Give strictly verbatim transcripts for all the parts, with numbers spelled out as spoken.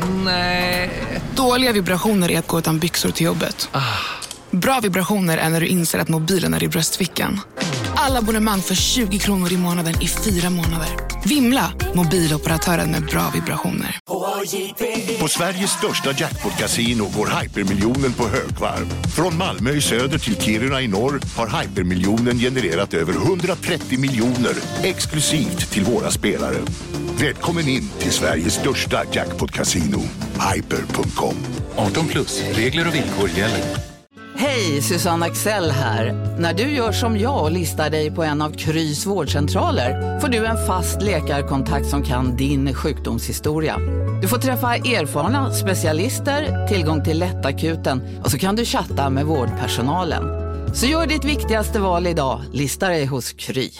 Nej. Dåliga vibrationer är att gå utan byxor till jobbet. Ah. Bra vibrationer är när du inser att mobilen är i bröstfickan. Alla abonnemang för tjugo kronor i månaden i fyra månader. Vimla, mobiloperatören med bra vibrationer. På Sveriges största jackpot-casino går hypermiljonen på högvarv. Från Malmö i söder till Kiruna i norr har hypermiljonen genererat över hundratrettio miljoner exklusivt till våra spelare. Välkommen in till Sveriges största jackpot-casino, hyper punkt com. arton plus, regler och villkor gäller. Hej, Susanne Axel här. När du gör som jag och listar dig på en av Krys vårdcentraler får du en fast läkarkontakt som kan din sjukdomshistoria. Du får träffa erfarna specialister, tillgång till lättakuten och så kan du chatta med vårdpersonalen. Så gör ditt viktigaste val idag, lista dig hos Kry.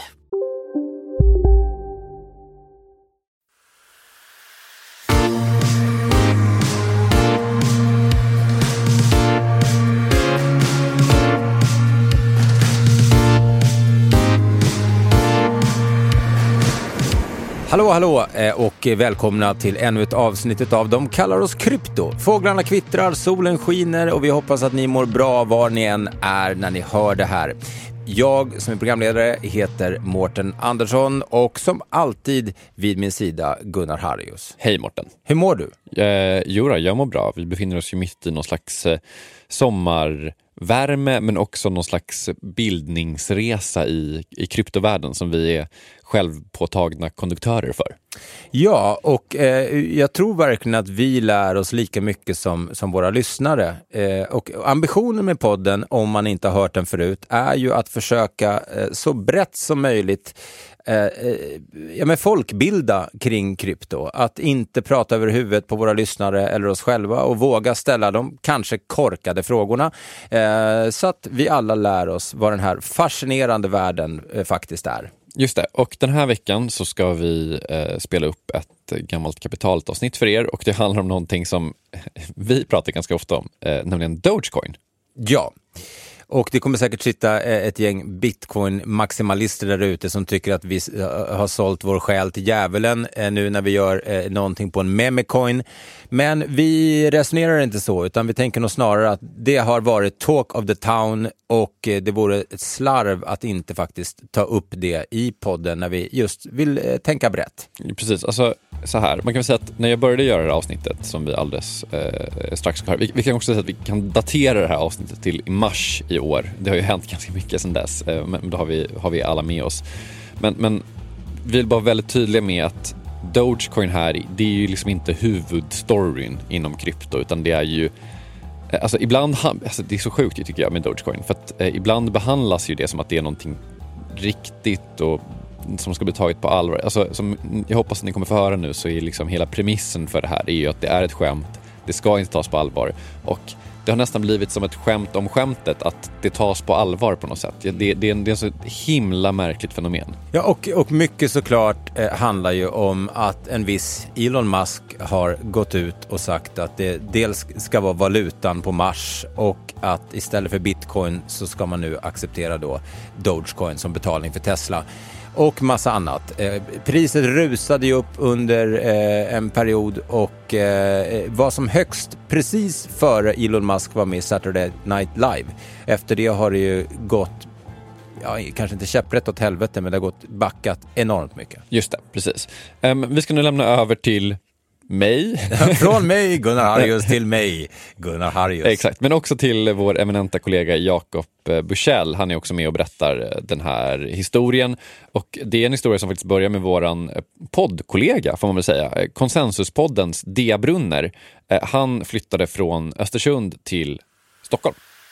Hallå, hallå och välkomna till ännu ett avsnitt av De kallar oss krypto. Fåglarna kvittrar, solen skiner och vi hoppas att ni mår bra var ni än är när ni hör det här. Jag som är programledare heter Mårten Andersson och som alltid vid min sida Gunnar Harrius. Hej Mårten. Hur mår du? Eh, jo, jag mår bra. Vi befinner oss ju mitt i någon slags eh, sommarvärme men också någon slags bildningsresa i, i kryptovärlden som vi är självpåtagna konduktörer för. Ja, och eh, jag tror verkligen att vi lär oss lika mycket som, som våra lyssnare. Eh, och ambitionen med podden, om man inte har hört den förut, är ju att försöka eh, så brett som möjligt eh, eh, ja, men folkbilda kring krypto. Att inte prata över huvudet på våra lyssnare eller oss själva och våga ställa de kanske korkade frågorna. Eh, så att vi alla lär oss vad den här fascinerande världen eh, faktiskt är. Just det, och den här veckan så ska vi eh, spela upp ett gammalt kapitalavsnitt för er och det handlar om någonting som vi pratar ganska ofta om, eh, nämligen Dogecoin. Ja, och det kommer säkert sitta ett gäng bitcoin-maximalister där ute som tycker att vi har sålt vår själ till djävulen nu när vi gör någonting på en memecoin. Men vi resonerar inte så, utan vi tänker nog snarare att det har varit talk of the town och det vore ett slarv att inte faktiskt ta upp det i podden när vi just vill tänka brett. Precis, alltså så här, man kan väl säga att när jag började göra det här avsnittet som vi alldeles eh, strax ska höra, vi, vi kan också säga att vi kan datera det här avsnittet till i mars i år. Det har ju hänt ganska mycket sedan dess, eh, men då har vi, har vi alla med oss. Men, men vi vill bara väldigt tydliga med att Dogecoin här, det är ju liksom inte huvudstoryn inom krypto, utan det är ju alltså ibland, alltså det är så sjukt tycker jag med Dogecoin, för att eh, ibland behandlas ju det som att det är någonting riktigt och som ska bli taget på allvar. Alltså, som jag hoppas att ni kommer få höra nu, så är liksom hela premissen för det här är ju att det är ett skämt, det ska inte tas på allvar, och det har nästan blivit som ett skämt om skämtet att det tas på allvar på något sätt. Det, det, det är en, det är så himla märkligt fenomen. Ja, och, och mycket såklart eh, handlar ju om att en viss Elon Musk har gått ut och sagt att det dels ska vara valutan på Mars och att istället för bitcoin så ska man nu acceptera då Dogecoin som betalning för Tesla. Och massa annat. Eh, priset rusade ju upp under eh, en period och eh, var som högst precis före Elon Musk var med i Saturday Night Live. Efter det har det ju gått, ja, kanske inte käpprätt åt helvete, men det har gått backat enormt mycket. Just det, precis. Um, vi ska nu lämna över till mig. Från mig, Gunnar Harrius, till mig, Gunnar Harrius. Exakt, men också till vår eminenta kollega Jakob Bursell. Han är också med och berättar den här historien. Och det är en historia som faktiskt börjar med våran poddkollega, får man väl säga. Konsensuspoddens Dia Brunner. Han flyttade från Östersund till Stockholm.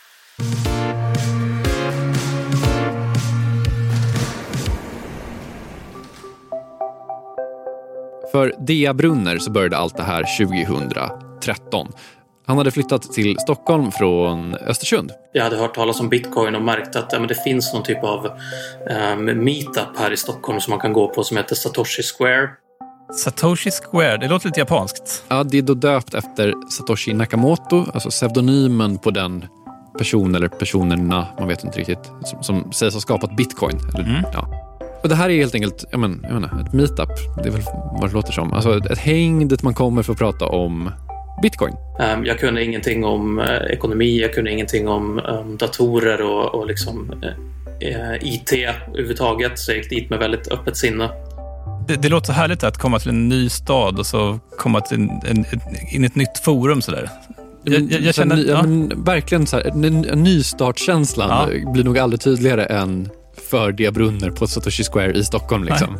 För Dia Brunner så började allt det här tjugohundratretton. Han hade flyttat till Stockholm från Östersund. Jag hade hört talas om bitcoin och märkt att ja, men det finns någon typ av um, meetup här i Stockholm som man kan gå på som heter Satoshi Square. Satoshi Square, det låter lite japanskt. Ja, det är då döpt efter Satoshi Nakamoto, alltså pseudonymen på den person eller personerna, man vet inte riktigt, som, som sägs ha skapat bitcoin. Eller, mm. ja. Och det här är helt enkelt jag men, jag menar, ett meetup, det är väl vad det låter som. Alltså ett, ett häng dit man kommer för att prata om Bitcoin. Jag kunde ingenting om ekonomi, jag kunde ingenting om um, datorer och, och liksom, uh, I T överhuvudtaget, så jag gick dit med väldigt öppet sinne. Det, det låter så härligt att komma till en ny stad och så komma till en, en, in i ett nytt forum sådär. Jag, jag, jag känner, ja, ja. men, verkligen så här, en, en nystartkänslan ja. blir nog aldrig tydligare än för det brunner på Satoshi Square i Stockholm liksom.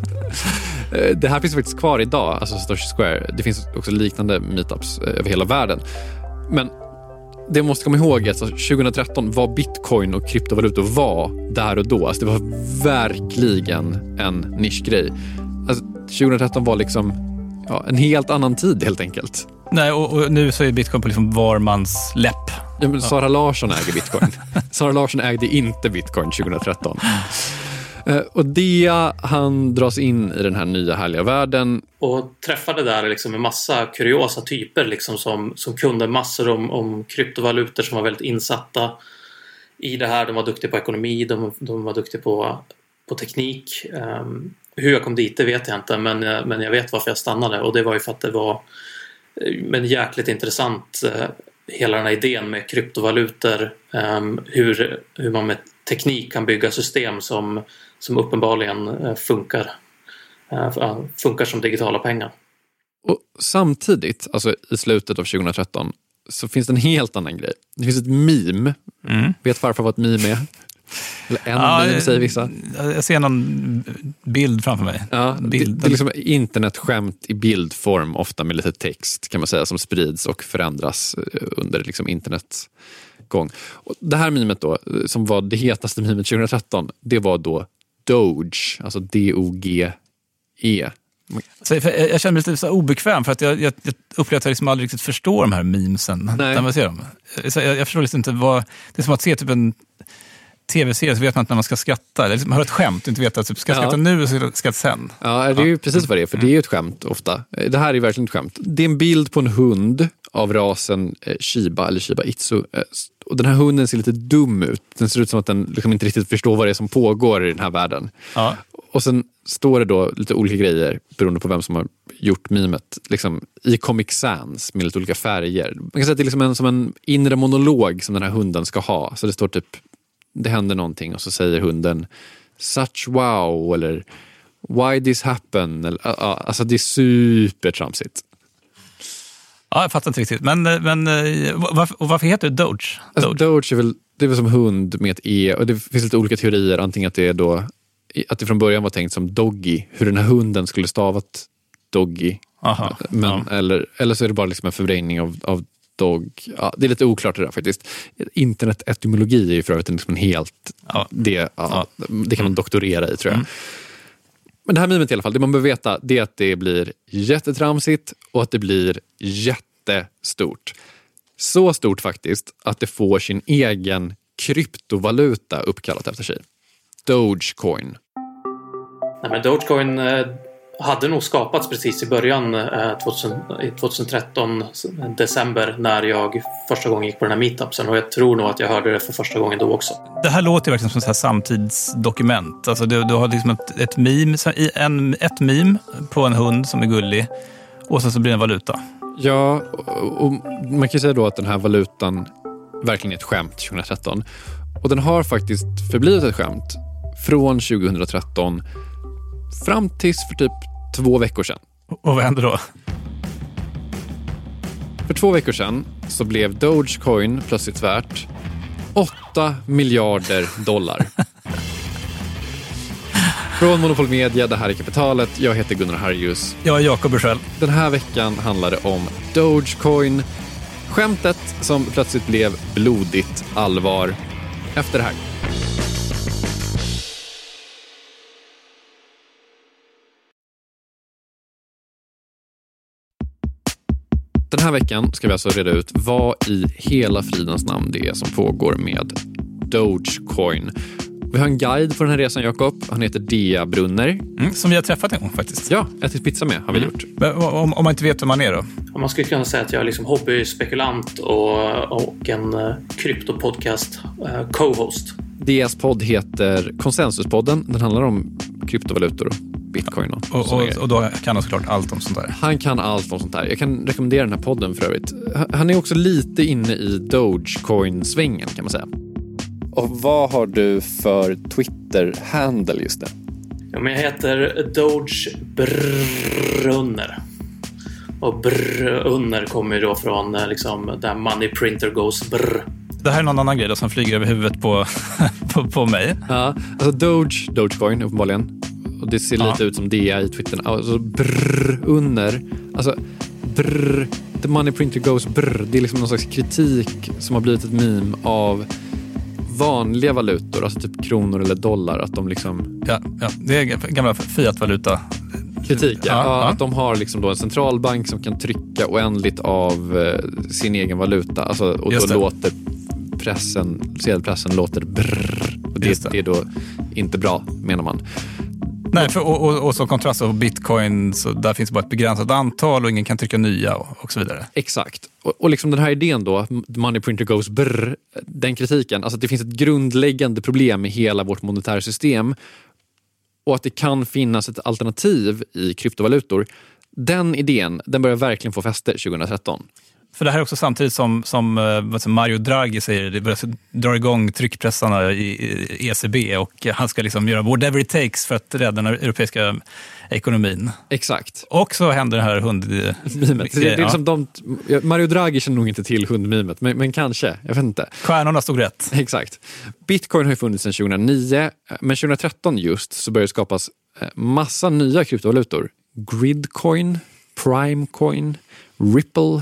Det här finns faktiskt kvar idag, alltså Satoshi Square. Det finns också liknande meetups över hela världen. Men det man måste komma ihåg är att alltså, tjugohundratretton var bitcoin och kryptovalutor var där och då. Alltså det var verkligen en nischgrej. Alltså, tjugohundratretton var liksom ja, en helt annan tid helt enkelt. Nej, och, och nu så är bitcoin på liksom var mans läpp. Ja, men Sara Larsson äger bitcoin. Sara Larsson ägde inte bitcoin tjugohundratretton. Uh, och det han dras in i den här nya härliga världen. Och träffade där liksom en massa kuriosa typer liksom som, som kunde massor om, om kryptovalutor, som var väldigt insatta i det här. De var duktiga på ekonomi, de, de var duktiga på, på teknik. Um, hur jag kom dit, det vet jag inte, men, men jag vet varför jag stannade. Och det var ju för att det var men jäkligt intressant, uh, hela den här idén med kryptovalutor. Um, hur, hur man med teknik kan bygga system som som uppenbarligen funkar, funkar som digitala pengar. Och samtidigt, alltså i slutet av tjugohundratretton, så finns det en helt annan grej. Det finns ett meme. Mm. Vet farfar vad ett meme är? Eller en ja, meme, säger vissa. Jag ser någon bild framför mig. Ja, bild. Det, det är liksom internetskämt i bildform, ofta med lite text kan man säga, som sprids och förändras under liksom internets gång. Och det här memet då, som var det hetaste memet tjugohundratretton, det var då Doge, alltså D O G E. Så jag känner mig lite så obekväm för att jag, jag, jag upplever att jag liksom aldrig riktigt förstår de här memesen när man ser dem. Så jag, jag förstår liksom inte vad... Det är som att se typ en tv-serie så vet man inte när man ska skratta. Eller liksom, man hör ett skämt och inte vet att typ, ska jag skratta ja. nu och ska jag skratta sen. Ja, det är ju precis vad det är, för det är ju ett skämt ofta. Det här är verkligen ett skämt. Det är en bild på en hund av rasen Shiba eller Shiba Itzu. Och den här hunden ser lite dum ut. Den ser ut som att den liksom inte riktigt förstår vad det är som pågår i den här världen. Ja. Och sen står det då lite olika grejer beroende på vem som har gjort mimet. Liksom, i Comic Sans med lite olika färger. Man kan säga att det är liksom en, som en inre monolog som den här hunden ska ha. Så det står typ, det händer någonting och så säger hunden such wow eller why this happen. Eller, alltså det är supertramsigt. Ja, jag fattar inte riktigt. Men, men varför, och varför heter det Doge? Doge, alltså, Doge är väl, det är väl som hund med ett E. Och det finns lite olika teorier. Antingen att det är då, att det från början var tänkt som Doggy. Hur den här hunden skulle stavat Doggy. Aha, men, ja. eller, eller så är det bara liksom en förvrängning av, av dog. Ja, det är lite oklart det där faktiskt. Internetetymologi är ju för övrigt liksom en helt... Ja. Det, ja, ja. det kan man doktorera i tror jag. Mm. Men det här mimet i alla fall, det man behöver veta det är att det blir jättetramsigt och att det blir jättestort. Så stort faktiskt att det får sin egen kryptovaluta uppkallat efter sig. Dogecoin. Nej, men Dogecoin eh, hade nog skapats precis i början eh, tjugohundratretton december när jag första gången gick på den här meetupsen, och jag tror nog att jag hörde det för första gången då också. Det här låter ju verkligen som ett så här samtidsdokument. Alltså du, du har liksom ett, ett meme, en, ett meme på en hund som är gullig och sen så blir det en valuta. Ja, och, och man kan ju säga då att den här valutan verkligen är ett skämt tjugohundratretton. Och den har faktiskt förblivit ett skämt från tjugohundratretton fram tills för typ två veckor sedan. Och vad hände då? För två veckor sedan så blev Dogecoin plötsligt värt åtta miljarder dollar. Från Monopol Media, det här är Kapitalet. Jag heter Gunnar Harjus. Jag är Jakob Bursell. Den här veckan handlar det om Dogecoin. Skämtet som plötsligt blev blodigt allvar efter det här. Den här veckan ska vi alltså reda ut vad i hela fridens namn det är som pågår med Dogecoin. Vi har en guide på den här resan, Jakob. Han heter Dea Brunner. Mm, som vi har träffat en gång faktiskt. Ja, ätit pizza med har vi mm. gjort. Men, om, om man inte vet vem man är då? Om man skulle kunna säga att jag är liksom hobbyspekulant och, och en uh, kryptopodcast uh, co-host. Deas podd heter Konsensuspodden. Den handlar om kryptovalutor och bitcoin. Och, och, och, och då kan han såklart allt om sånt där. Han kan allt om sånt där. Jag kan rekommendera den här podden för övrigt. Han är också lite inne i Dogecoin-svängen kan man säga. Och vad har du för Twitter-handle just nu? Ja, men jag heter Doge Brunner. Och Brunner kommer ju då från liksom, där money printer goes brr. Det här är någon annan grej då, som flyger över huvudet på, på, på mig. Ja, alltså Doge, Dogecoin uppenbarligen. Och det ser ja. lite ut som det i Twitter. Alltså Brunner. Alltså brr, the money printer goes brr. Det är liksom någon slags kritik som har blivit ett meme av vanliga valutor, alltså typ kronor eller dollar, att de liksom... Ja, ja det är gamla fiat-valuta. Kritik, ja. Ja, ja, ja. Att de har liksom då en centralbank som kan trycka oändligt av eh, sin egen valuta. Alltså, och då låter pressen, sedelpressen låter brrr. Och det, det. det är då inte bra, menar man. Nej, för, och, och, och så kontrast av bitcoin, så där finns bara ett begränsat antal och ingen kan trycka nya och, och så vidare. Exakt. Och, och liksom den här idén då, money printer goes brr, den kritiken, alltså att det finns ett grundläggande problem i hela vårt monetära system och att det kan finnas ett alternativ i kryptovalutor. Den idén, den börjar verkligen få fäste tjugohundratretton. För det här är också samtidigt som, som Mario Draghi säger, det börjar dra igång tryckpressarna i E C B och han ska liksom göra whatever it takes för att rädda den europeiska ekonomin. Exakt. Och så händer det här hundmimet. Det, det är liksom de, Mario Draghi känner nog inte till hundmimet, men, men kanske, jag vet inte. Stjärnorna stod rätt. Exakt. Bitcoin har ju funnits sedan tjugohundraniio, men tjugohundratretton just så började det skapas massa nya kryptovalutor. Gridcoin, Primecoin, Ripple,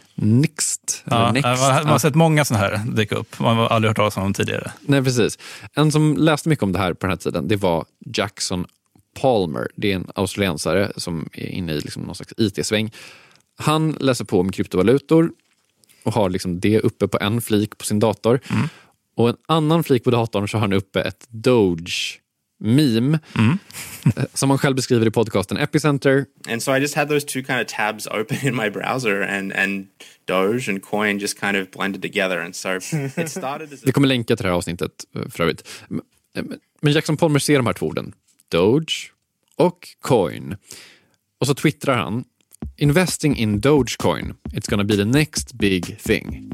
Nixt. Ja, Next. man, man har sett många sådana här dyka upp. Man har aldrig hört talas om dem tidigare. Nej, precis. En som läste mycket om det här på den här tiden, det var Jackson Palmer. Det är en australiensare som är inne i liksom någon slags I T-sväng. Han läser på om kryptovalutor och har liksom det uppe på en flik på sin dator. Mm. Och en annan flik på datorn så har han uppe ett Doge meme mm. som han själv beskriver i podcasten Epicenter. And so I just had those two kind of tabs open in my browser and and Doge and Coin just kind of blended together and so it started as a... Vi kommer länka till det här avsnittet för övrigt. Men Jackson Palmer ser de här två orden, Doge och Coin. Och så twittrar han: Investing in Dogecoin, it's gonna be the next big thing.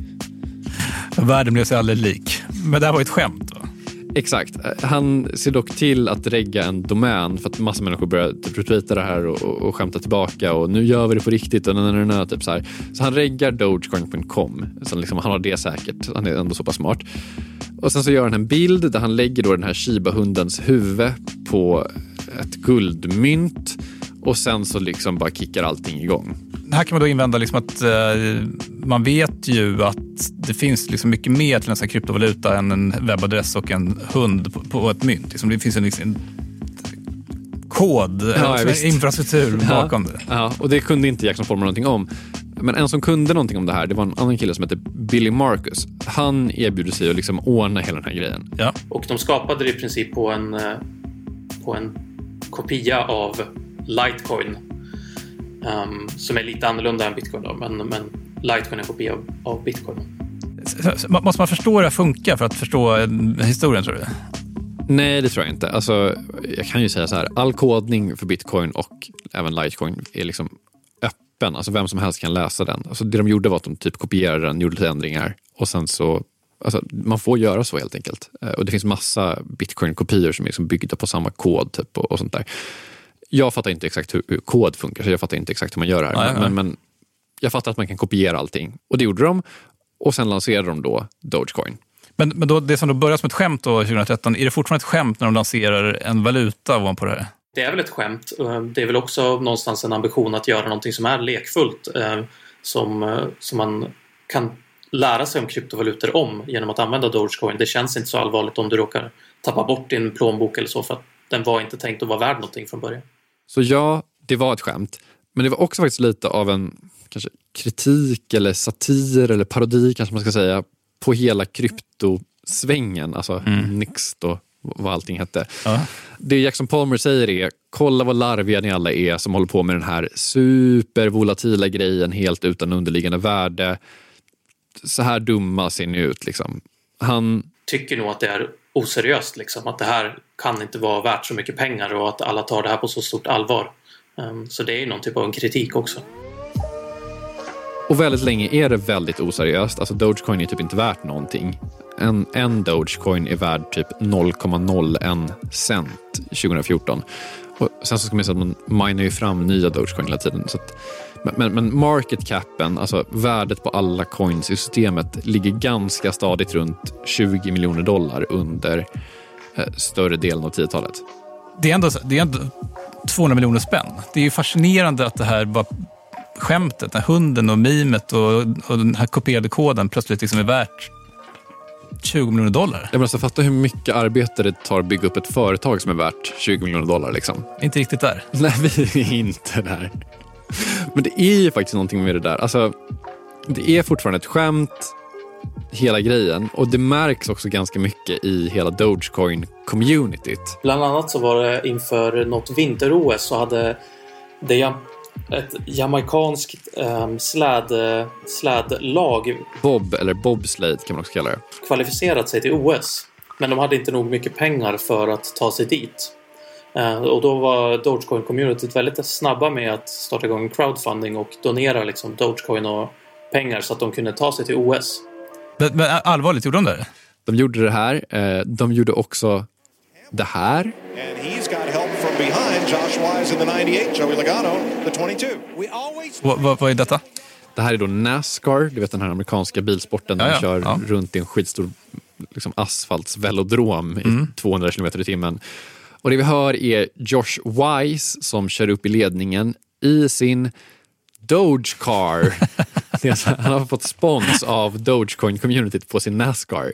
Världen blev sig aldrig lik. Men det här var ett skämt va? Exakt. Han ser dock till att regga en domän för att massa människor börjar typ retweeta det här och, och, och skämta tillbaka och nu gör vi det på riktigt och nö, nö, nö, typ så här. Så han reggar dogecoin punkt com. Så liksom, han har det säkert. Han är ändå så pass smart. Och sen så gör han en bild där han lägger då den här Shiba-hundens huvud på ett guldmynt och sen så liksom bara kickar allting igång. Här kan man då invända liksom att eh, man vet ju att det finns liksom mycket mer till en sån här kryptovaluta än en webbadress och en hund på, på ett mynt. Liksom, det finns en liksom, kod, ja, alltså, infrastruktur bakom ja, det. Ja, och det kunde inte Jackson Palmer någonting om. Men en som kunde någonting om det här, det var en annan kille som heter Billy Marcus. Han erbjuder sig att liksom ordna hela den här grejen. Ja. Och de skapade det i princip på en, på en kopia av Litecoin. Um, som är lite annorlunda än Bitcoin då, men, men Litecoin är en kopia av, av Bitcoin. Så, så, måste man förstå hur det funkar för att förstå historien, tror du? Nej, det tror jag inte. Alltså, jag kan ju säga så här, all kodning för Bitcoin och även Litecoin är liksom öppen. Alltså vem som helst kan läsa den. Alltså, det de gjorde var att de typ kopierade den, gjorde lite ändringar och sen så, alltså, man får göra så helt enkelt. Och det finns massa Bitcoin-kopior som är liksom byggda på samma kod typ och, och sånt där. Jag fattar inte exakt hur, hur kod funkar, så jag fattar inte exakt hur man gör det här. Nej, men, nej. men jag fattar att man kan kopiera allting. Och det gjorde de. Och sen lanserade de då Dogecoin. Men, men då, det som då började som ett skämt då tjugohundratretton, är det fortfarande ett skämt när de lanserar en valuta ovanpå det här? Det är väl ett skämt. Det är väl också någonstans en ambition att göra någonting som är lekfullt. Som, som man kan lära sig om kryptovalutor om genom att använda Dogecoin. Det känns inte så allvarligt om du råkar tappa bort din plånbok eller så, för att den var inte tänkt att vara värd någonting från början. Så ja, det var ett skämt. Men det var också faktiskt lite av en kanske kritik eller satir eller parodi kanske man ska säga på hela kryptosvängen. Alltså mm. Nixt och vad allting hette. Ja. Det Jackson Palmer säger är: kolla vad larviga ni alla är som håller på med den här supervolatila grejen helt utan underliggande värde. Så här dumma ser ni ut liksom. Han tycker nog att det är oseriöst liksom. Att det här kan inte vara värt så mycket pengar och att alla tar det här på så stort allvar. Um, så det är ju någon typ av en kritik också. Och väldigt länge är det väldigt oseriöst. Alltså Dogecoin är typ inte värt någonting. En, en Dogecoin är värd typ noll komma noll ett cent tjugo fjorton. Och sen så ska man säga att man minar ju fram nya Dogecoin hela tiden. Så att, men, men market capen, alltså värdet på alla coins i systemet, ligger ganska stadigt runt tjugo miljoner dollar under eh, större delen av tiotalet. Det är, ändå, det är ändå tvåhundra miljoner spänn. Det är ju fascinerande att det här bara skämtet, den här hunden och mimet och, och den här kopierade koden plötsligt liksom är värt tjugo miljoner dollar. Jag menar, så fatta hur mycket arbete det tar att bygga upp ett företag som är värt tjugo miljoner dollar liksom. Inte riktigt där. Nej, vi är inte där. Men det är ju faktiskt någonting med det där. Alltså, det är fortfarande ett skämt, hela grejen. Och det märks också ganska mycket i hela Dogecoin-communityt. Bland annat så var det inför något vinter-O S så hade det ett jamaikanskt um, släd, slädlag Bob, eller bobsled kan man också kalla det, kvalificerat sig till O S. Men de hade inte nog mycket pengar för att ta sig dit. Uh, och då var Dogecoin-communityt väldigt snabba med att starta igång crowdfunding och donera liksom Dogecoin och pengar så att de kunde ta sig till O S. Men, men allvarligt, gjorde de det? De gjorde det här. Uh, de gjorde också det här. And he's got help from behind. Josh Wise in the nittioåtta, Joey Logano, the tjugotvå. We always... Vad, vad, vad är detta? Det här är då NASCAR, du vet den här amerikanska bilsporten där ja, man kör ja. runt i en skitstor liksom, asfaltsvelodrom i mm. tvåhundra kilometer i timmen. Och det vi hör är Josh Wise som kör upp i ledningen i sin Dogecar. Han har fått spons av Dogecoin-communityt på sin NASCAR.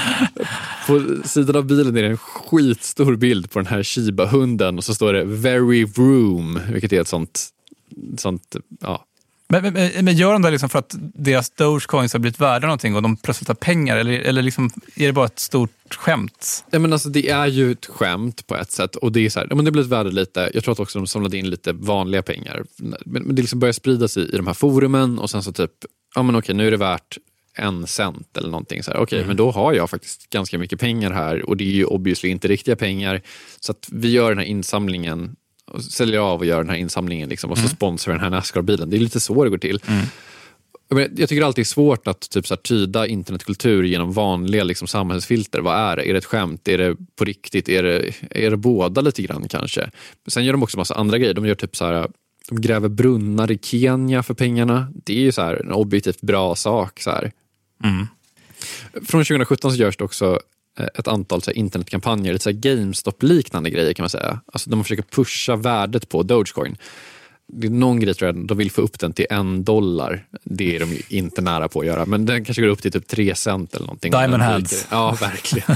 På sidan av bilen är det en skitstor bild på den här Shiba-hunden och så står det Very Vroom, vilket är ett sånt, sånt ja. Men, men, men gör de det liksom för att deras Dogecoins har blivit värda någonting och de plötsligt har pengar? Eller, eller liksom, är det bara ett stort skämt? Ja, men alltså, det är ju ett skämt på ett sätt. Och det är så här, ja, men det blir värde lite. Jag tror att också de samlade in lite vanliga pengar. Men, men det liksom börjar sprida sig i de här forumen. Och sen så typ, ja men okej, nu är det värt en cent eller någonting. Så här, okej, mm. men då har jag faktiskt ganska mycket pengar här. Och det är ju obviously inte riktiga pengar. Så att vi gör den här insamlingen och säljer av och gör den här insamlingen liksom, och så mm. sponsrar den här NASCAR-bilen. Det är lite så det går till. Mm. Jag tycker alltid det är svårt att typ, så här, tyda internetkultur genom vanliga liksom, samhällsfilter. Vad är det? Är det ett skämt? Är det på riktigt? Är det, är det båda lite grann kanske? Sen gör de också massa andra grejer. De gör typ så här, de gräver brunnar i Kenya för pengarna. Det är ju så här, en objektivt bra sak. Så här. Mm. Från tjugo sjutton så görs det också ett antal så här, internetkampanjer, lite så här GameStop-liknande grejer kan man säga. Alltså de försöker pusha värdet på Dogecoin. Det är någon grej tror jag, de vill få upp den till en dollar. Det är de ju inte nära på att göra. Men den kanske går upp till typ tre cent eller någonting. Diamond hands. Ja, verkligen.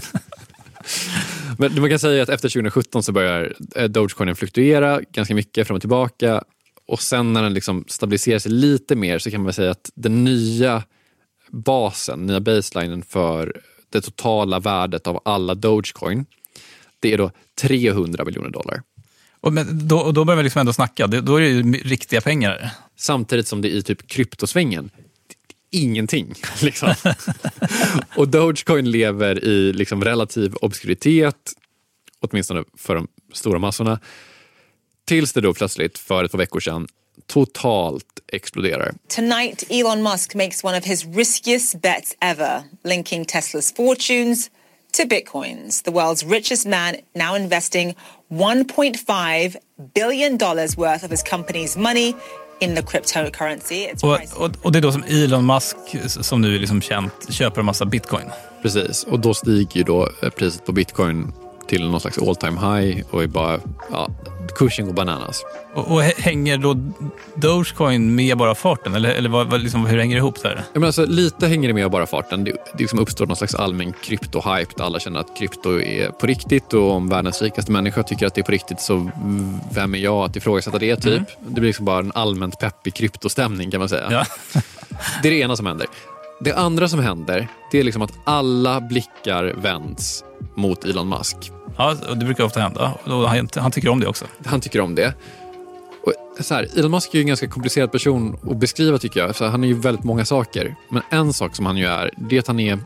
Men man kan säga att efter tjugo sjutton så börjar Dogecoinen fluktuera ganska mycket fram och tillbaka. Och sen när den liksom stabiliserar sig lite mer så kan man säga att den nya basen, nya baselinen för det totala värdet av alla Dogecoin, det är då trehundra miljoner dollar. Och, men då, och då börjar vi liksom ändå snacka, då är det ju riktiga pengar. Samtidigt som det i typ kryptosvängen, ingenting. Liksom. Och Dogecoin lever i liksom relativ obskuritet, åtminstone för de stora massorna, tills det då plötsligt för ett par veckor sedan totalt exploderar. Tonight, Elon Musk makes one of his riskiest bets ever, linking Tesla's fortunes to bitcoins. The world's richest man now investing one point five billion dollars worth of his company's money in the cryptocurrency. Och, och, och det är då som Elon Musk, som nu är liksom känt, köper en massa bitcoin. Precis, och då stiger ju då priset på bitcoin till någon slags all time high och är bara, ja, kursen går bananas. Och, och hänger då Dogecoin med bara farten? Eller, eller vad, vad, liksom, hur hänger det ihop så här? Ja, men alltså, lite hänger det med bara farten. Det, det liksom uppstår någon slags allmän krypto-hype där alla känner att krypto är på riktigt, och om världens rikaste människa tycker att det är på riktigt, så vem är jag att ifrågasätta det typ? Mm. Det blir liksom bara en allmänt peppig kryptostämning kan man säga. Ja. Det är det ena som händer. Det andra som händer, det är liksom att alla blickar vänds mot Elon Musk. Ja, och det brukar ofta hända. Och han, han tycker om det också. Han tycker om det. Och så här, Elon Musk är ju en ganska komplicerad person att beskriva tycker jag. Så han är ju väldigt många saker. Men en sak som han ju är, det är att han är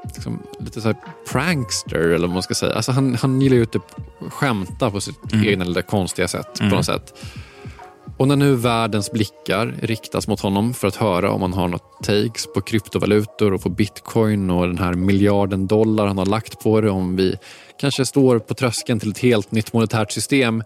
liksom, lite så här prankster eller vad man ska säga. Alltså han, han gillar ju typ skämta på sitt mm. egna lite konstiga sätt mm. på något sätt. Och när nu världens blickar riktas mot honom för att höra om han har något takes på kryptovalutor och på bitcoin och den här miljarden dollar han har lagt på det, om vi kanske står på tröskeln till ett helt nytt monetärt system,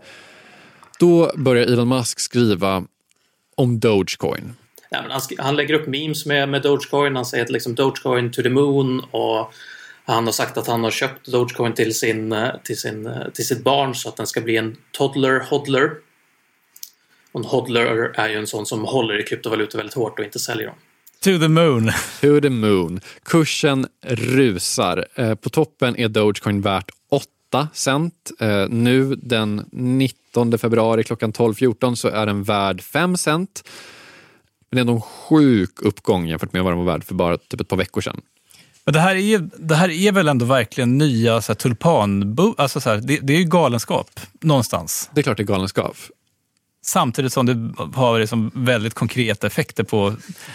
då börjar Elon Musk skriva om Dogecoin. Ja, men han, han lägger upp memes med, med Dogecoin. Han säger att liksom Dogecoin to the moon, och han har sagt att han har köpt Dogecoin till, sin, till, sin, till sitt barn så att den ska bli en toddler hodler. Och en hodler är ju en sån som håller i kryptovalutor väldigt hårt och inte säljer dem. To the moon. To the moon. Kursen rusar. Eh, på toppen är Dogecoin värt åtta cent. Eh, nu den nittonde februari klockan tolv fjorton så är den värd fem cent. Men det är ändå en sjuk uppgång jämfört med vad den var värd för bara typ ett par veckor sedan. Men det här är, det här är väl ändå verkligen nya så här, tulpan... Alltså, så här, det, det är ju galenskap någonstans. Det är klart det är galenskap. Samtidigt som det har liksom väldigt konkreta effekter på,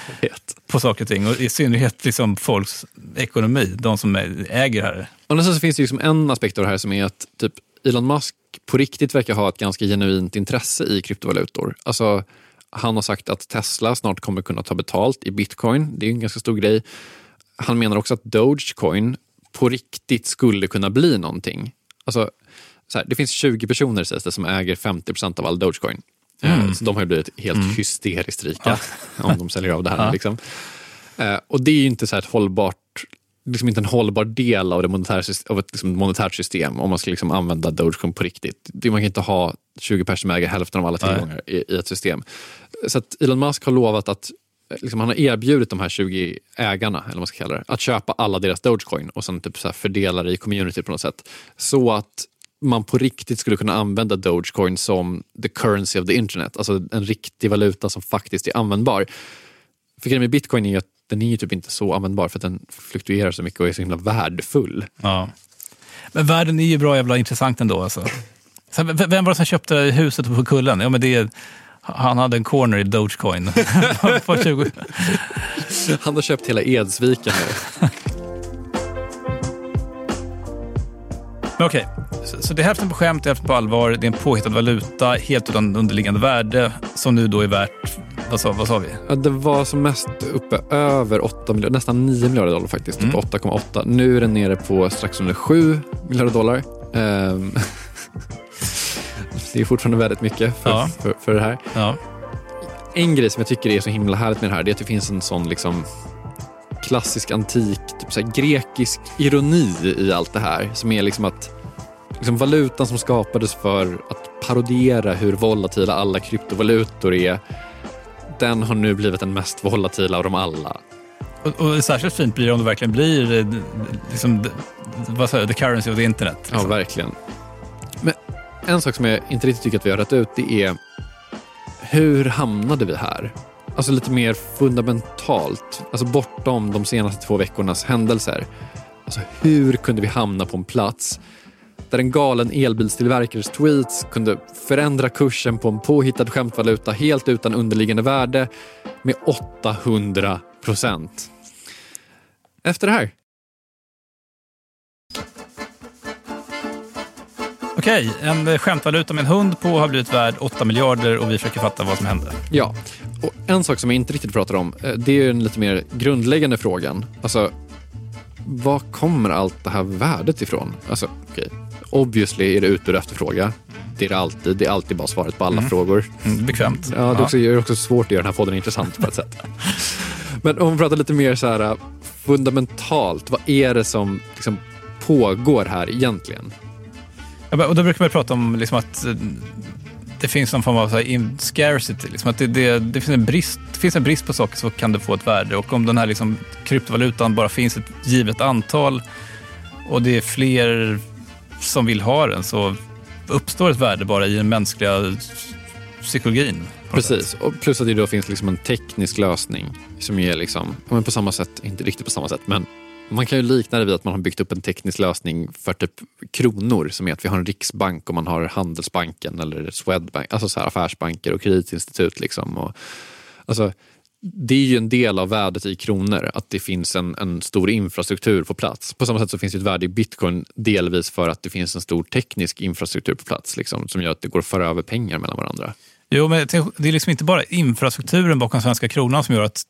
på saker och ting. Och i synnerhet liksom folks ekonomi, de som äger det här. Och så finns det liksom en aspekt av det här som är att typ Elon Musk på riktigt verkar ha ett ganska genuint intresse i kryptovalutor. Alltså, han har sagt att Tesla snart kommer kunna ta betalt i bitcoin. Det är en ganska stor grej. Han menar också att Dogecoin på riktigt skulle kunna bli någonting. Alltså, så här, det finns tjugo personer sägs det, som äger femtio procent av all Dogecoin. Mm. Så de har ju blivit helt mm. hysteriskt rika ja. om de säljer av det här. Ja. Liksom. Och det är ju inte så här ett hållbart, liksom inte en hållbar del av, det monetära, av ett liksom monetärt system om man ska liksom använda Dogecoin på riktigt. Man kan inte ha tjugo personer som äger hälften av alla tillgångar i, i ett system. Så att Elon Musk har lovat att liksom, han har erbjudit de här tjugo ägarna, eller vad man ska kalla det, att köpa alla deras Dogecoin och sen typ så här fördela det i community på något sätt. Så att man på riktigt skulle kunna använda Dogecoin som the currency of the internet. Alltså en riktig valuta som faktiskt är användbar. För grejen med Bitcoin är ju att den är ju typ inte så användbar för att den fluktuerar så mycket och är så himla värdefull. Ja. Men världen är ju bra jävla intressant ändå. Alltså. Så vem var det som köpte huset på kullen? Ja, men det är, han hade en corner i Dogecoin. på tjugo Han har köpt hela Edsviken nu. Okej, okay. så, så det är hälften på skämt, hälften på allvar. Det är en påhittad valuta, helt utan underliggande värde, som nu då är värt, vad sa, vad sa vi? Ja, det var som mest uppe över åtta miljarder, nästan nio miljarder dollar faktiskt, mm. typ åtta komma åtta. Nu är den nere på strax under sju miljarder dollar. Um, det är fortfarande väldigt mycket för, ja. för, för det här. Ja. En grej som jag tycker är så himla härligt med det här, det är att det finns en sån liksom klassisk, antik, typ så här grekisk ironi i allt det här, som är liksom att liksom valutan som skapades för att parodera hur volatila alla kryptovalutor är, den har nu blivit den mest volatila av dem alla. Och, och särskilt fint blir det om det verkligen blir liksom, vad säger, the currency of the internet. Liksom. Ja, verkligen. Men en sak som jag inte riktigt tycker att vi har rätt ut, det är hur hamnade vi här? Alltså lite mer fundamentalt, alltså bortom de senaste två veckornas händelser. Alltså hur kunde vi hamna på en plats där en galen elbilstillverkares tweets kunde förändra kursen på en påhittad skämtvaluta helt utan underliggande värde med åttahundra procent? Efter det här. Okej, en skämtvaluta med en hund på har blivit värd åtta miljarder och vi försöker fatta vad som hände. Ja, och en sak som jag inte riktigt pratar om, det är den lite mer grundläggande frågan. Alltså, var kommer allt det här värdet ifrån? Alltså, okej, obviously är det utbud och efterfråga. Det är det alltid, det är alltid bara svaret på alla mm. frågor. Mm, bekvämt. Ja, det är också, det är också svårt att göra den här podden intressant på ett sätt. Men om vi pratar lite mer så här fundamentalt, vad är det som liksom pågår här egentligen? Ja, och då brukar man prata om liksom att det finns någon form av så här scarcity. Liksom att det, det, det, finns en brist, det finns en brist på saker, så kan det få ett värde. Och om den här liksom kryptovalutan bara finns ett givet antal och det är fler som vill ha den, så uppstår ett värde bara i den mänskliga psykologin. Precis, och plus att det då finns liksom en teknisk lösning som är liksom, men på samma sätt, inte riktigt på samma sätt, men man kan ju likna det vid att man har byggt upp en teknisk lösning för typ kronor, som är att vi har en riksbank och man har Handelsbanken eller Swedbank, alltså så här affärsbanker och kreditinstitut liksom. Och, alltså, det är ju en del av värdet i kronor, att det finns en, en stor infrastruktur på plats. På samma sätt så finns det ett värde i bitcoin delvis för att det finns en stor teknisk infrastruktur på plats liksom, som gör att det går att föra över pengar mellan varandra. Jo, men det är liksom inte bara infrastrukturen bakom svenska kronan som gör att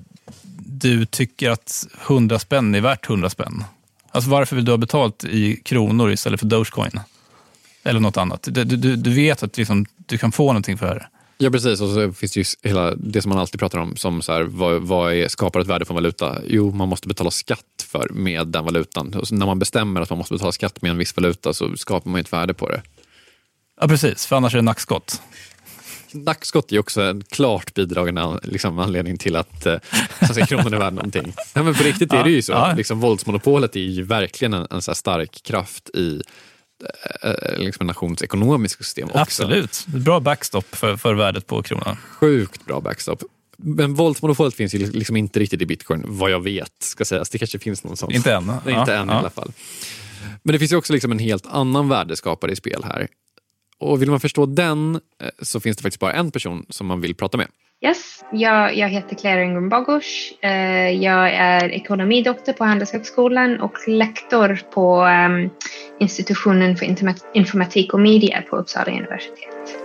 du tycker att hundra spänn är värt hundra spänn. Alltså varför vill du ha betalt i kronor istället för Dogecoin? Eller något annat. Du, du, du vet att liksom, du kan få någonting för det. Ja, precis. Och så finns det ju hela det som man alltid pratar om som så här, vad, vad är, skapar ett värde för en valuta? Jo, man måste betala skatt för med den valutan. Och så när man bestämmer att man måste betala skatt med en viss valuta så skapar man ett värde på det. Ja, precis. För annars är det nackskott. Nackskott är också en klart bidragande liksom, anledning till att eh, svenska kronan är värd någonting. Ja, men på riktigt är det ju så. Ja. Liksom, våldsmonopolet är ju verkligen en, en så här stark kraft i eh, liksom en nations ekonomiska system också. Absolut. Bra backstop för, för värdet på kronan. Sjukt bra backstop. Men våldsmonopolet finns ju liksom inte riktigt i bitcoin, vad jag vet ska sägas. Det kanske finns någon sån. Inte än. Nej, ja, inte än ja. i alla fall. Men det finns ju också liksom en helt annan värdeskapare i spel här. Och vill man förstå den så finns det faktiskt bara en person som man vill prata med. Yes, jag, jag heter Claire Ingram Bogusz. Jag är ekonomidoktor på Handelshögskolan och lektor på um, institutionen för informatik och media på Uppsala universitet.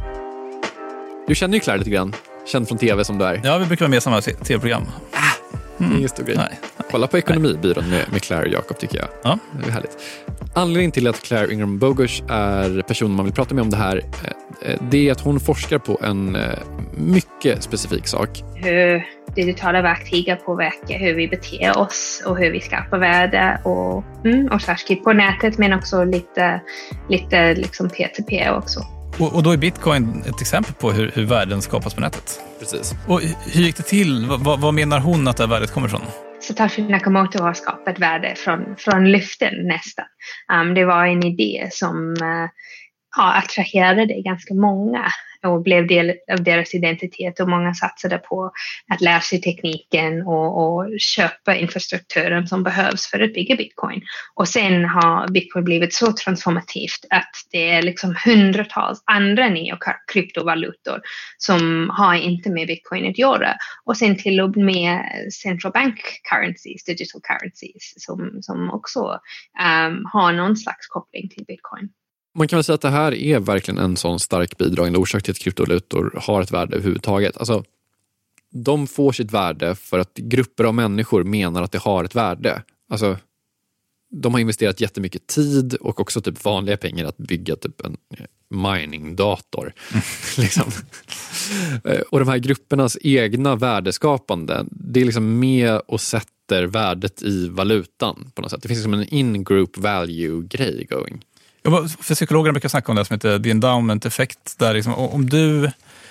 Du känner ju Claire lite grann. Känd från tv som du är. Ja, vi brukar vara med i samma tv-program. Mm. Ingen stor grej. Nej, nej, Kolla på Ekonomibyrån med, med Claire och Jakob tycker jag. Ja. Det är härligt. Anledningen till att Claire Ingram Bogusz är personen man vill prata med om det här, det är att hon forskar på en mycket specifik sak. Hur digitala verktyg påverkar hur vi beter oss och hur vi skapar värde och, mm, och särskilt på nätet men också lite, lite liksom P two P också. Och, och då är bitcoin ett exempel på hur, hur värden skapas på nätet. Precis. Och hur gick det till? Vad, vad menar hon att det här värdet kommer från? Satoshi Nakamoto har skapat värde från, från luften nästan. Um, det var en idé som uh, ja, attraherade ganska många och blev del av deras identitet och många satsade på att lära sig tekniken och, och köpa infrastrukturen som behövs för att bygga bitcoin. Och sen har bitcoin blivit så transformativt att det är liksom hundratals andra neokryptovalutor som har inte med bitcoin att göra. Och sen till och med central bank currencies, digital currencies som, som också um, har någon slags koppling till bitcoin. Man kan väl säga att det här är verkligen en sån stark bidragande orsak till att kryptovalutor har ett värde överhuvudtaget. Alltså, de får sitt värde för att grupper av människor menar att det har ett värde. Alltså, de har investerat jättemycket tid och också typ vanliga pengar att bygga typ en mining-dator. Mm. liksom. Och de här gruppernas egna värdeskapande, det är liksom med och sätter värdet i valutan på något sätt. Det finns liksom en in-group value-grej going. För psykologerna brukar snacka om det som heter the endowment effect. Där liksom, om, du,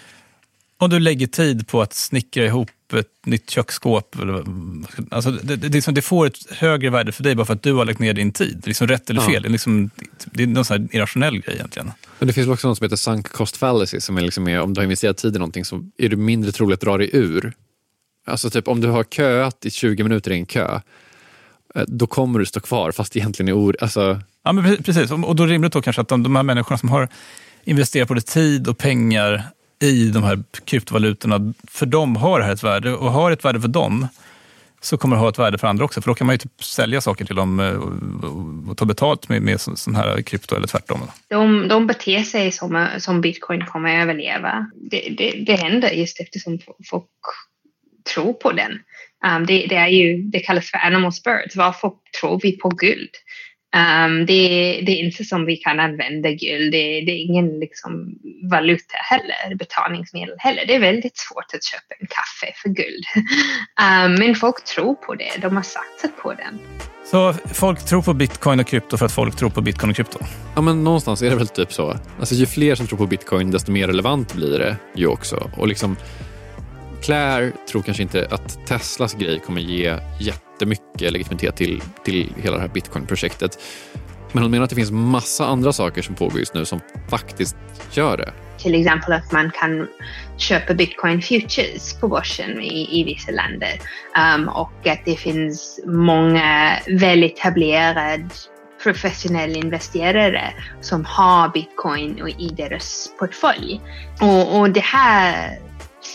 om du lägger tid på att snickra ihop ett nytt köksskåp, eller, alltså det, det, det, det får ett högre värde för dig bara för att du har lagt ner din tid. Det är liksom rätt eller fel. Ja. Det är, liksom, det är någon sån här irrationell grej egentligen. Men det finns också något som heter sunk cost fallacy som är liksom mer, om du har investerat tid i någonting så är du mindre troligt att dra dig ur. Alltså typ om du har köat i tjugo minuter i en kö, då kommer du stå kvar fast egentligen är or... Alltså... Ja, men precis. Och då är det rimligt då kanske att de, de här människorna som har investerat både tid och pengar i de här kryptovalutorna, för dem har det här ett värde. Och har ett värde för dem så kommer det ha ett värde för andra också. För då kan man ju typ sälja saker till dem och, och, och ta betalt med, med sån här krypto eller tvärtom. De, de beter sig som, som bitcoin kommer att överleva. Det, det, det händer just eftersom folk tror på den. Um, det, det, är ju, det kallas för animal spirits. Varför tror vi på guld? Um, det, det är inte som vi kan använda guld. Det, det är ingen liksom, valuta heller, betalningsmedel heller. Det är väldigt svårt att köpa en kaffe för guld. Um, men folk tror på det. De har satsat på den. Så folk tror på bitcoin och krypto för att folk tror på bitcoin och krypto? Ja, men någonstans är det väl typ så. Alltså, ju fler som tror på bitcoin, desto mer relevant blir det ju också. Och liksom... Claire tror kanske inte att Teslas grej kommer ge jättemycket legitimitet till, till hela det här Bitcoin-projektet. Men hon menar att det finns massa andra saker som pågår just nu som faktiskt gör det. Till exempel att man kan köpa Bitcoin futures på börsen i, i vissa länder. Um, och att det finns många väl etablerade professionella investerare som har Bitcoin i deras portfölj. Och, och det här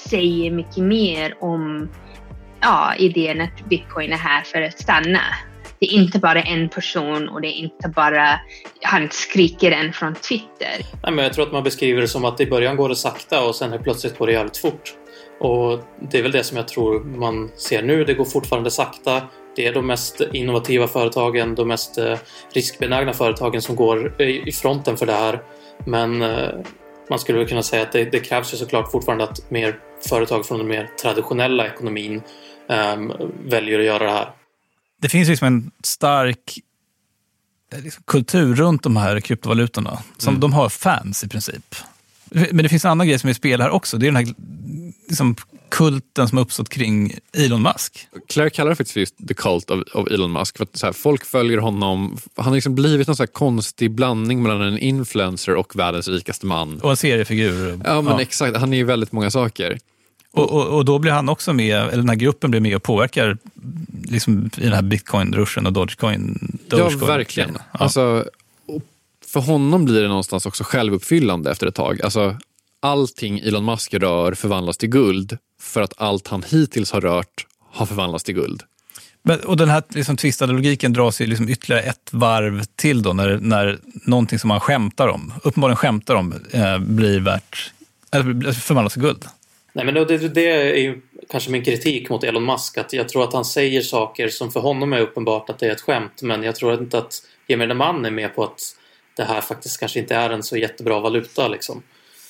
säger mycket mer om ja, idén att bitcoin är här för att stanna. Det är inte bara en person och det är inte bara han skriker en från Twitter. Nej, men jag tror att man beskriver det som att i början går det sakta och sen är plötsligt går det jävligt fort. Och det är väl det som jag tror man ser nu. Det går fortfarande sakta. Det är de mest innovativa företagen, de mest riskbenägna företagen som går i fronten för det här. Men man skulle väl kunna säga att det, det krävs ju såklart fortfarande att mer företag från den mer traditionella ekonomin um, väljer att göra det här. Det finns liksom en stark liksom, kultur runt de här kryptovalutorna. Som mm. de har fans i princip. Men det finns en annan grej som är spel här också. Det är den här liksom, kulten som har uppstått kring Elon Musk. Claire kallar det faktiskt för just the cult of, of Elon Musk. För att så här, folk följer honom. Han har liksom blivit någon så här konstig blandning mellan en influencer och världens rikaste man. Och en seriefigur. Ja, men ja. exakt. Han är ju väldigt många saker. Och, och, och då blir han också med, eller den här gruppen blir med och påverkar liksom, i den här Bitcoin-ruschen och Dogecoin. Dogecoin ja, verkligen. Ja. Alltså, för honom blir det någonstans också självuppfyllande efter ett tag. Alltså, allting Elon Musk rör förvandlas till guld för att allt han hittills har rört har förvandlats till guld. Men, och den här liksom, tvistade logiken dras ju liksom ytterligare ett varv till då när, när någonting som man skämtar om, uppenbarligen skämtar om, eh, blir värt, eller förvandlas till guld. Nej, men det, det är ju kanske min kritik mot Elon Musk, att jag tror att han säger saker som för honom är uppenbart att det är ett skämt, men jag tror inte att gemene man är med på att det här faktiskt kanske inte är en så jättebra valuta liksom.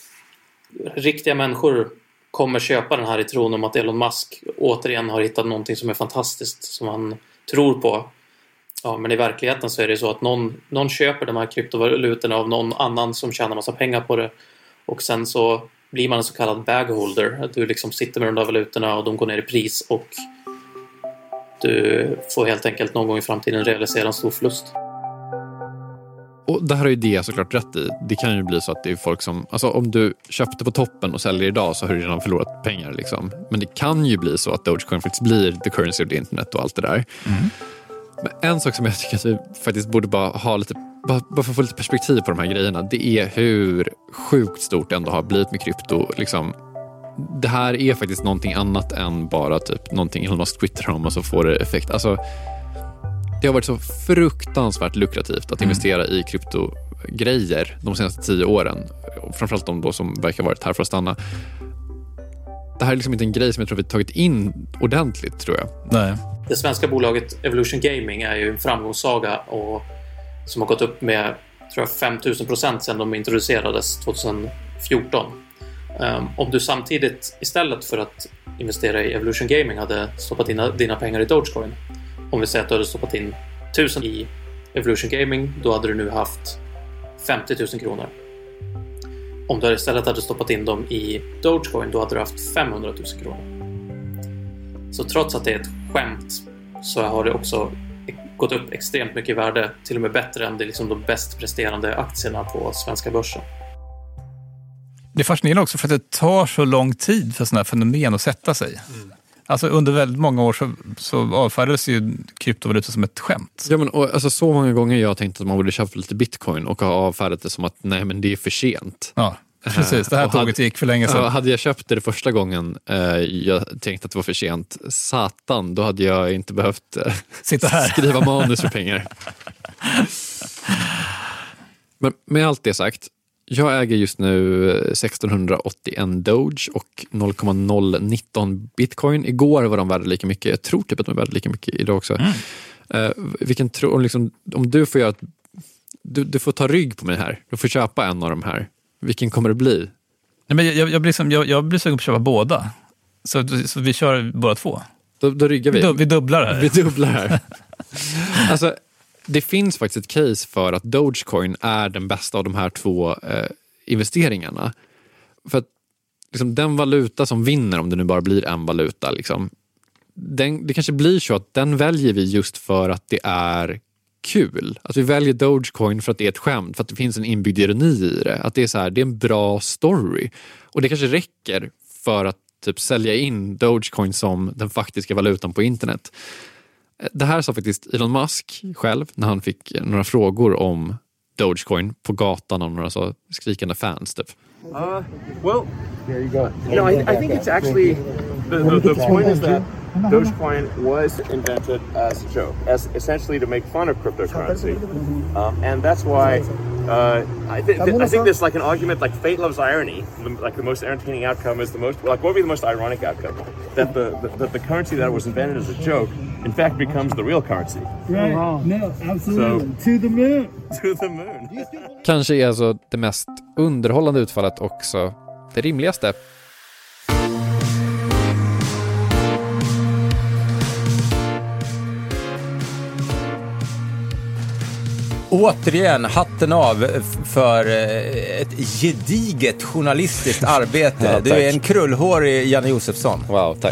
Riktiga människor kommer köpa den här i tron om att Elon Musk återigen har hittat någonting som är fantastiskt som han tror på. Ja, men i verkligheten så är det så att någon, någon köper de här kryptovalutorna av någon annan som tjänar massa pengar på det, och sen så blir man en så kallad bagholder. Du liksom sitter med de där valutorna och de går ner i pris och du får helt enkelt någon gång i framtiden realisera en stor förlust. Och det här är ju det såklart rätt i. Det kan ju bli så att det är folk som, alltså om du köpte på toppen och säljer idag så har du redan förlorat pengar liksom. Men det kan ju bli så att Dogecoin faktiskt blir the currency of the internet och allt det där. Mm. Men en sak som jag tycker att vi faktiskt borde bara ha lite, bara, bara för att få lite perspektiv på de här grejerna, det är hur sjukt stort det ändå har blivit med krypto. Liksom, det här är faktiskt någonting annat än bara typ någonting Elon Musk twittrar om och så får det effekt. Alltså, det har varit så fruktansvärt lukrativt att investera mm. i kryptogrejer de senaste tio åren. Framförallt de då som verkar ha varit här för att stanna. Det här är liksom inte en grej som jag tror vi tagit in ordentligt, tror jag. Nej. Det svenska bolaget Evolution Gaming är ju en framgångssaga och som har gått upp med tror jag fem tusen procent sedan de introducerades tjugohundrafjorton. Um, om du samtidigt istället för att investera i Evolution Gaming hade stoppat in dina pengar i Dogecoin, om vi säger att du hade stoppat in tusen i Evolution Gaming, då hade du nu haft femtio tusen kronor. Om du istället hade stoppat in dem i Dogecoin, då hade du haft femhundra tusen kronor. Så trots att det är ett skämt så har det också gått upp extremt mycket i värde, till och med bättre än det liksom de bäst presterande aktierna på svenska börsen. Det är fascinerande också för att det tar så lång tid för sådana här fenomen att sätta sig. Mm. Alltså under väldigt många år så, så avfärdades ju kryptovalutor som ett skämt. Ja, men och, alltså, så många gånger jag tänkte att man borde köpa lite bitcoin och ha avfärdat det som att nej, men det är för sent. Ja, precis. Det här och tåget hade, gick för länge sedan. Ja, hade jag köpt det, det första gången eh, jag tänkte att det var för sent, satan, då hade jag inte behövt eh, sitta här. skriva manus för pengar. Men med allt det sagt, jag äger just nu sextonhundraåttioen Doge och noll komma noll nitton bitcoin. Igår var de värda lika mycket. Jag tror typ att de är värda lika mycket idag också. Mm. Uh, vilken tro, liksom, om du får göra ett, du, du får ta rygg på mig här. Du får köpa en av de här. Vilken kommer det bli? Nej, men jag, jag, blir som, jag, jag blir sugen på att köpa båda. Så, så vi kör båda två. Då, då ryggar vi. Vi, vi dubblar här. Vi dubblar här. Alltså, det finns faktiskt ett case för att Dogecoin är den bästa av de här två eh, investeringarna. För att liksom, den valuta som vinner, om det nu bara blir en valuta, liksom, den, det kanske blir så att den väljer vi just för att det är kul. Att vi väljer Dogecoin för att det är ett skämt, för att det finns en inbyggd ironi i det. Att det är så här, det är en bra story. Och det kanske räcker för att typ sälja in Dogecoin som den faktiska valutan på internet. Det här sa faktiskt Elon Musk själv när han fick några frågor om Dogecoin på gatan av några så skrikande fans typ. Uh, well, there you go. You know, I, I think it's actually the, the, the point is that Dogecoin was invented as a joke, as essentially to make fun of cryptocurrency, um, and that's why uh, I, th- th- I think there's like an argument like fate loves irony. The, like the most entertaining outcome is the most like what would be the most ironic outcome? That the, the that the currency that was invented as a joke, in fact, becomes the real currency. Right? No, absolutely. So, to the moon. To the moon. Kanske är alltså det mest underhållande utfallet också det rimligaste. Återigen, hatten av för ett gediget journalistiskt arbete. Ja, du är en krullhårig Janne Josefsson. Wow, tack.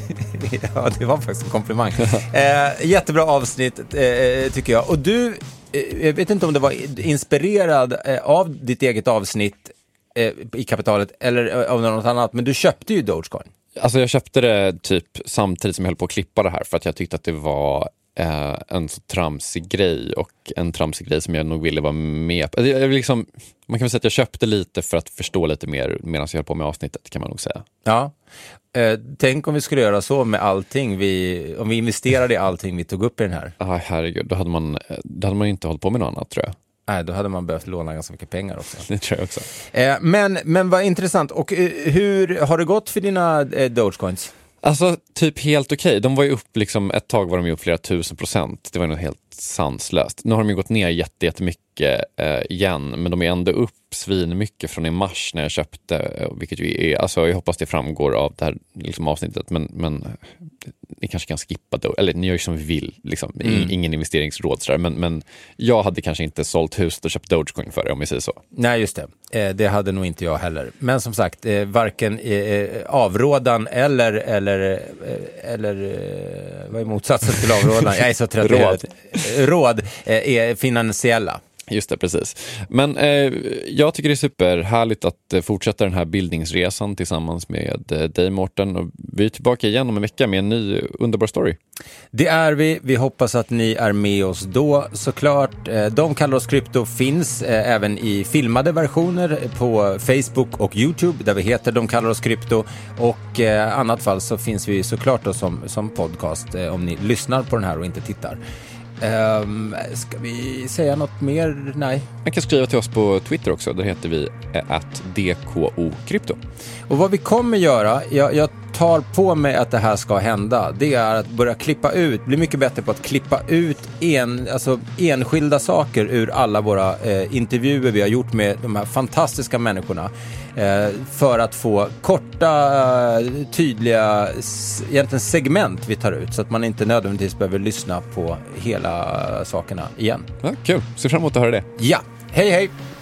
Ja, det var faktiskt en komplimang. eh, jättebra avsnitt, eh, tycker jag. Och du, eh, jag vet inte om det var inspirerad eh, av ditt eget avsnitt eh, i Kapitalet eller av något annat, men du köpte ju Dogecoin. Alltså jag köpte det typ samtidigt som jag höll på att klippa det här för att jag tyckte att det var eh, en så tramsig grej och en tramsig grej som jag nog ville vara med på. Jag, jag liksom, man kan väl säga att jag köpte lite för att förstå lite mer medan jag höll på med avsnittet, kan man nog säga. Ja, eh, tänk om vi skulle göra så med allting, vi, om vi investerade i allting vi tog upp i den här. Ja, herregud, då hade man, då hade man inte hållit på med något annat, tror jag. Nej, då hade man behövt låna ganska mycket pengar också. Det tror jag också. Eh, men, men vad intressant. Och eh, hur har det gått för dina eh, Dogecoins? Alltså typ helt okej. Okay. De var ju upp liksom, ett tag var de ju upp flera tusen procent. Det var nog helt sanslöst. Nu har de ju gått ner jätte, jättemycket eh, igen. Men de är ändå upp svin mycket från i mars när jag köpte. Vilket ju är, alltså jag hoppas det framgår av det här liksom, avsnittet. Men, men ni kanske kan skippa då. Eller ni gör ju som vi vill. Liksom. Mm. Ingen investeringsråd sådär. Men, men jag hade kanske inte sålt huset och köpt Dogecoin för det, om vi säger så. Nej, just det. Eh, det hade nog inte jag heller. Men som sagt, eh, varken eh, avrådan eller, eller, eh, eller eh, vad är motsatsen till avrådan? Jag är så trött. Råd. Råd eh, är finansiella. Just det, precis. Men eh, jag tycker det är superhärligt att eh, fortsätta den här bildningsresan tillsammans med eh, dig, Mårten. Och vi är tillbaka igen om en vecka med en ny underbar story. Det är vi. Vi hoppas att ni är med oss då, såklart. Eh, De kallar oss krypto finns eh, även i filmade versioner på Facebook och YouTube där vi heter De kallar oss krypto. Och eh, annat fall så finns vi såklart då som, som podcast eh, om ni lyssnar på den här och inte tittar. Um, ska vi säga något mer? Nej. Man kan skriva till oss på Twitter också. Där heter vi at D K O krypto. Och vad vi kommer göra, jag, jag tar på mig att det här ska hända, det är att börja klippa ut, bli mycket bättre på att klippa ut en, alltså enskilda saker ur alla våra eh, intervjuer vi har gjort med de här fantastiska människorna. Eh, för att få korta, tydliga egentligen segment vi tar ut så att man inte nödvändigtvis behöver lyssna på hela sakerna igen. Ja, kul. Ser fram emot att höra det. Ja, hej hej!